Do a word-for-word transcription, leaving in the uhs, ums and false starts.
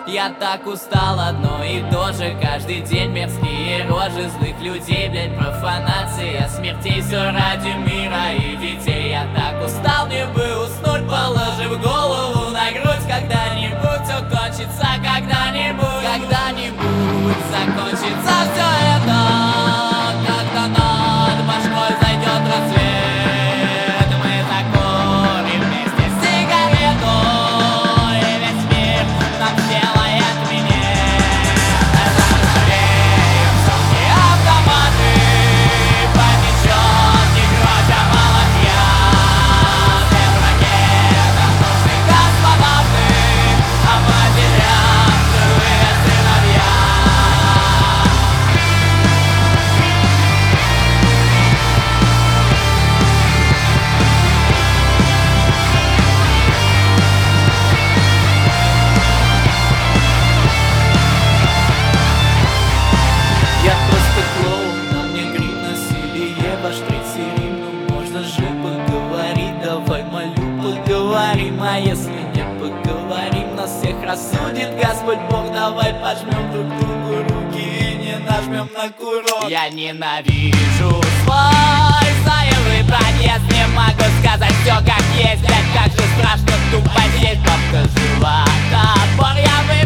Я так устал, одно и то же каждый день. Мерзкие рожи злых людей, блять, профанация смертей. Все ради мира и детей. Я так устал, мне бы уснуть, положив голову на грудь. Когда-нибудь все кончится, когда-нибудь, когда-нибудь закончится все это. Когда над башкой зайдет рассвет, мы закурим вместе сигарету, и весь мир нам сделает минет. Зажгем сотни автоматы, потечет не кровь, а молотья. Без ракетов нужны космонавты, а матерям живые сыновья. Я просто клоун, на мне грим, насилие, ваш третий рим. Ну можно же поговорить, давай, молю, поговорим. А если не поговорим, нас всех рассудит Господь Бог. Давай пожмем друг другу руки и не нажмем на курок. Я ненавижу свой соевый проезд, не могу сказать все как есть. Блять, как же страшно тупо здесь, бабка жива, топор я выбрал.